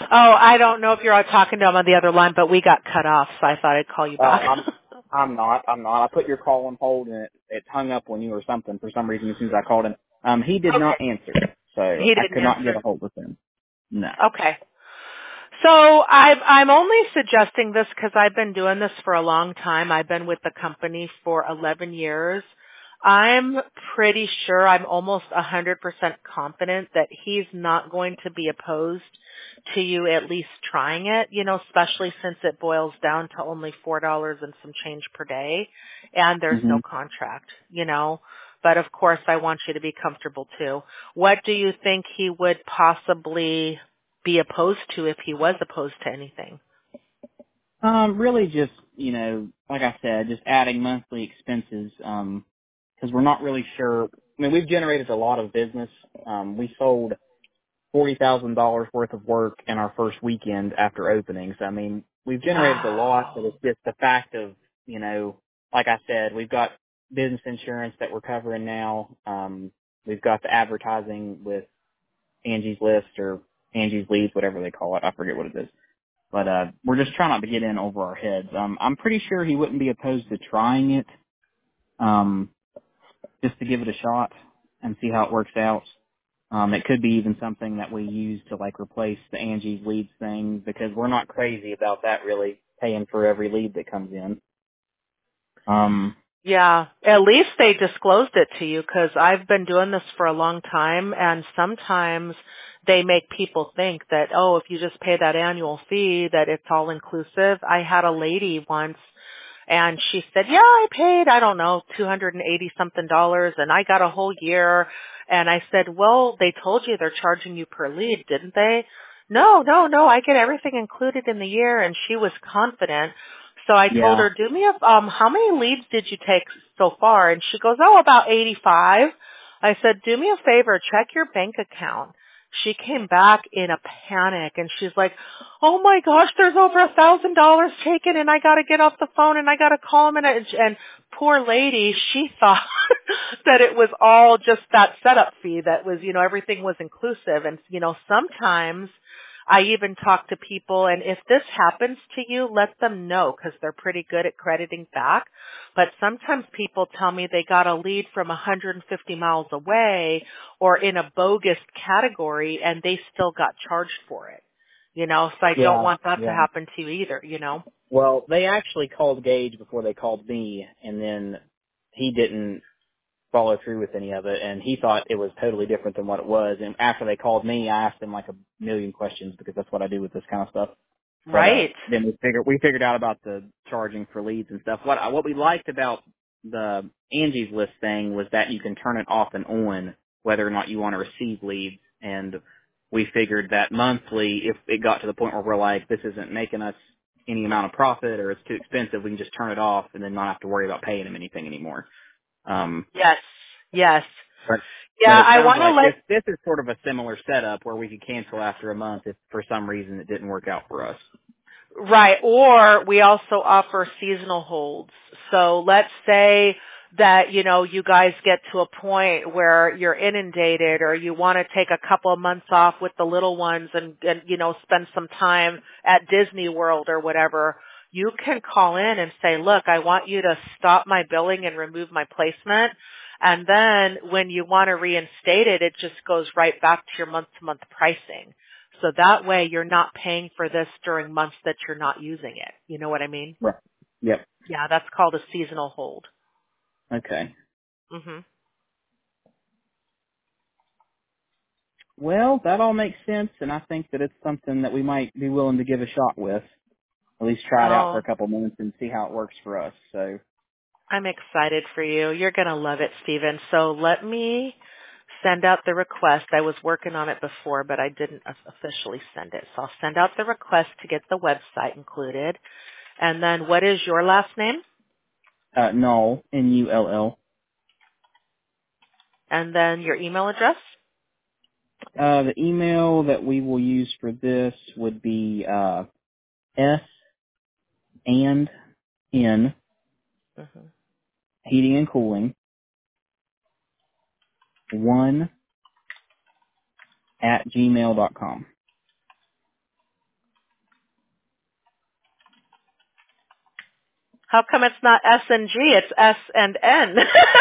Oh, I don't know if you're talking to him on the other line, but we got cut off, so I thought I'd call you back. I'm not. I put your call on hold and it hung up on you or something for some reason as soon as I called him. He did Okay. not answer, so He I didn't could not get answer. a hold of him. No. Okay. So I'm only suggesting this because I've been doing this for a long time. I've been with the company for 11 years. I'm pretty sure, I'm almost 100% confident that he's not going to be opposed to you at least trying it, especially since it boils down to only $4 and some change per day and there's hmm no contract. But of course I want you to be comfortable too. What do you think he would possibly be opposed to if he was opposed to anything? Really just, like I said, just adding monthly expenses, because we're not really sure. I mean, we've generated a lot of business. We sold $40,000 worth of work in our first weekend after opening. So, I mean, we've generated a lot, but Wow. it's just the fact of, like I said, we've got business insurance that we're covering now. We've got the advertising with Angie's List or Angie's Leads, whatever they call it. I forget what it is. But we're just trying not to get in over our heads. I'm pretty sure he wouldn't be opposed to trying it, just to give it a shot and see how it works out. It could be even something that we use to like replace the Angie's Leads thing because we're not crazy about that really paying for every lead that comes in. Yeah, at least they disclosed it to you because I've been doing this for a long time and sometimes they make people think that, oh, if you just pay that annual fee that it's all inclusive. I had a lady once and she said, yeah, I paid, I don't know, $280 something and I got a whole year. And I said, well, they told you they're charging you per lead, didn't they? No, I get everything included in the year. And she was confident. So I told Yeah. her, do me a, how many leads did you take so far? And she goes, oh, about 85. I said, do me a favor, check your bank account. She came back in a panic and she's like, oh my gosh, there's over $1,000 taken and I gotta get off the phone and I gotta call him and poor lady, she thought that it was all just that setup fee that was, everything was inclusive. And, sometimes I even talk to people and if this happens to you, let them know because they're pretty good at crediting back. But sometimes people tell me they got a lead from 150 miles away or in a bogus category and they still got charged for it. So I don't Yeah. want that to Yeah. happen to you either. Well, they actually called Gage before they called me, and then he didn't follow through with any of it, and he thought it was totally different than what it was. And after they called me, I asked them like a million questions because that's what I do with this kind of stuff. But Right. then we figured out about the charging for leads and stuff. What we liked about the Angie's List thing was that you can turn it off and on whether or not you want to receive leads. And we figured that monthly, if it got to the point where we're like, this isn't making us any amount of profit or it's too expensive, we can just turn it off and then not have to worry about paying them anything anymore. Yes. Yes. But Yeah, it I sounds want to like let this is sort of a similar setup where we could cancel after a month if for some reason it didn't work out for us. Right. Or we also offer seasonal holds. So let's say that, you guys get to a point where you're inundated or you want to take a couple of months off with the little ones and spend some time at Disney World or whatever. You can call in and say, look, I want you to stop my billing and remove my placement. And then when you want to reinstate it, it just goes right back to your month-to-month pricing. So that way you're not paying for this during months that you're not using it. You know what I mean? Right. Yep. Yeah, that's called a seasonal hold. Okay. Mhm. Well, that all makes sense, and I think that it's something that we might be willing to give a shot with. At least try it out for Oh, a couple months and see how it works for us. So, I'm excited for you. You're going to love it, Stephen. So let me send out the request. I was working on it before, but I didn't officially send it. So I'll send out the request to get the website included. And then what is your last name? Null, Null. And then your email address? The email that we will use for this would be S and N Mhm. Heating and Cooling 1 at gmail.com. How come it's not S and G? It's S and N.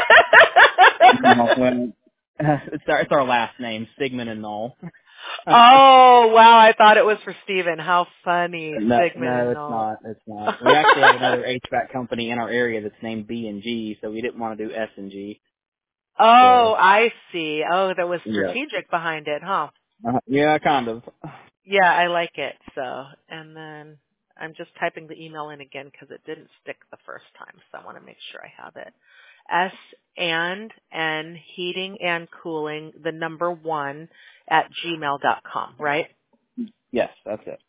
Well, it's our last name, Sigmund and Knoll. Oh, wow. I thought it was for Steven. How funny. Sigmund No, and it's Knoll. not. It's not. We actually have another HVAC company in our area that's named B&G, so we didn't want to do S and G. Oh, So, I see. Oh, that was yeah. strategic behind it, huh? Yeah, kind of. Yeah, I like it. So, and then I'm just typing the email in again because it didn't stick the first time, so I want to make sure I have it. S and N heating and cooling, the number 1 at gmail.com, right? Yes, that's it.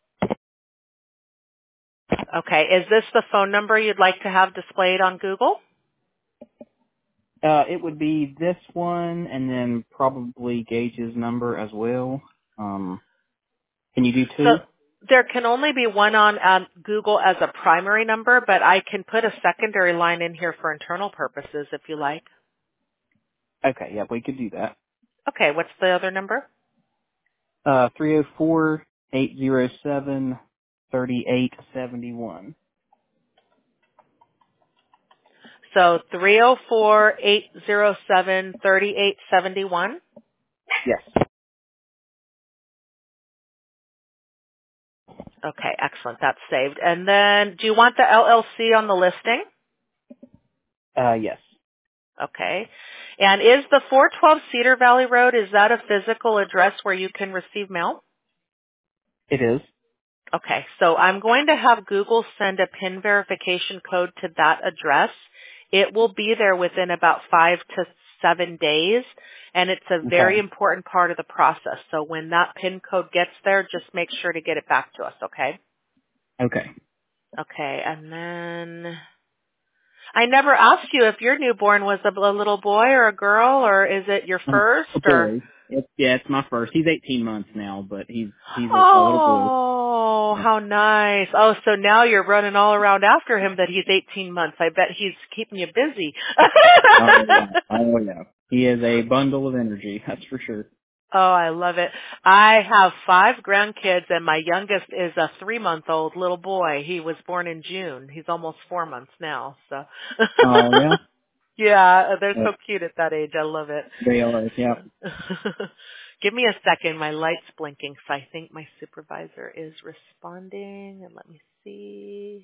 Okay. Is this the phone number you'd like to have displayed on Google? It would be this one, and then probably Gage's number as well. Can you do So 2? there can only be one on Google as a primary number, but I can put a secondary line in here for internal purposes if you like. Okay, yeah, we could do that. Okay. What's the other number? 304-807-3871. So 304-807-3871. Yes. Okay, excellent. That's saved. And then do you want the LLC on the listing? Yes. Okay. And is the 412 Cedar Valley Road, is that a physical address where you can receive mail? It is. Okay, so I'm going to have Google send a PIN verification code to that address. It will be there within about 5 to 7 days, and it's a very Okay. important part of the process. So when that PIN code gets there, just make sure to get it back to us, okay? Okay. Okay, and then I never asked you if your newborn was a little boy or a girl, or is it your first, A or? boy. It's my first. He's 18 months now, but he's a little boy. Oh, Yeah. how nice. Oh, so now you're running all around after him that he's 18 months. I bet he's keeping you busy. Oh yeah. Oh yeah. He is a bundle of energy. That's for sure. Oh, I love it. I have 5 grandkids and my youngest is a 3-month-old little boy. He was born in June. He's almost 4 months now, so. Oh yeah. Yeah, they're Yeah. so cute at that age. I love it. They are. Yeah. Give me a second. My light's blinking, so I think my supervisor is responding. And let me see.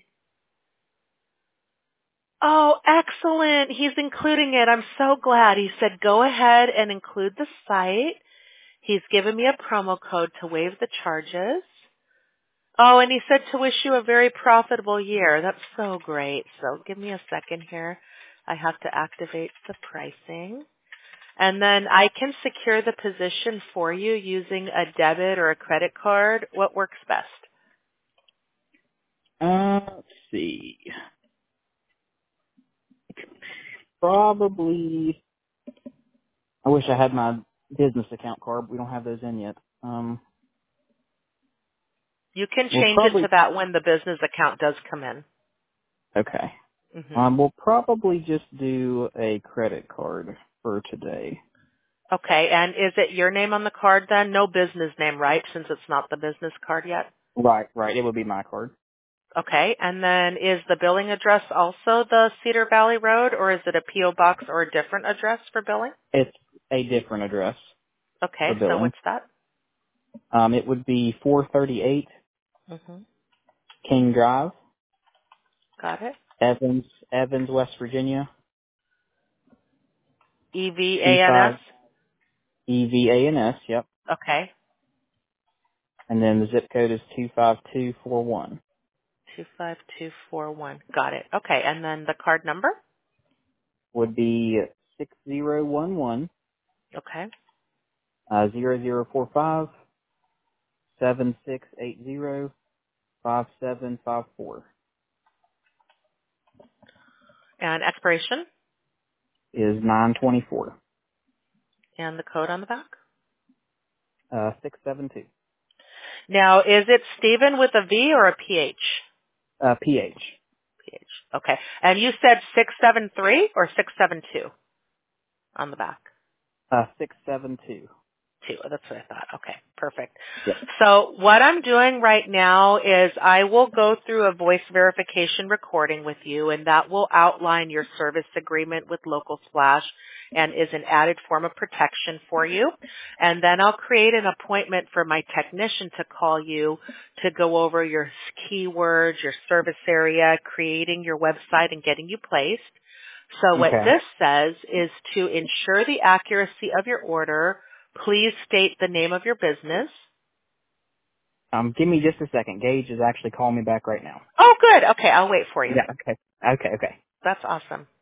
Oh, excellent. He's including it. I'm so glad. He said, go ahead and include the site. He's given me a promo code to waive the charges. Oh, and he said to wish you a very profitable year. That's so great. So give me a second here. I have to activate the pricing. And then I can secure the position for you using a debit or a credit card. What works best? Let's see. Probably. I wish I had my business account card. We don't have those in yet. You can We'll change it to probably. that when the business account does come in. Okay. Hmm. We'll probably just do a credit card for today. Okay, and is it your name on the card then? No business name, right, since it's not the business card yet? Right. It would be my card. Okay, and then is the billing address also the Cedar Valley Road, or is it a P.O. box or a different address for billing? It's a different address for Okay, so billing. what's that? It would be 438 Hmm. King Drive, Got it. Evans, West Virginia, EVANS? 25 EVANS. Yep. Okay, And then the zip code is 25241. 25241. Got it. Okay, and then the card number? Would be 6011 Okay. 0045 7680 5754 And expiration? is 924 And the code on the back? 672 Now, is it Stephen with a V or a PH? PH PH. Okay. And you said 673 or 672 on the back? 672. too. That's what I thought. Okay, perfect. Yeah. So what I'm doing right now is I will go through a voice verification recording with you, and that will outline your service agreement with Local Splash and is an added form of protection for you. And then I'll create an appointment for my technician to call you to go over your keywords, your service area, creating your website, and getting you placed. So what Okay. this says is to ensure the accuracy of your order, please state the name of your business. Give me just a second. Gage is actually calling me back right now. Oh, good. Okay, I'll wait for you. Yeah. Okay. Okay. That's awesome.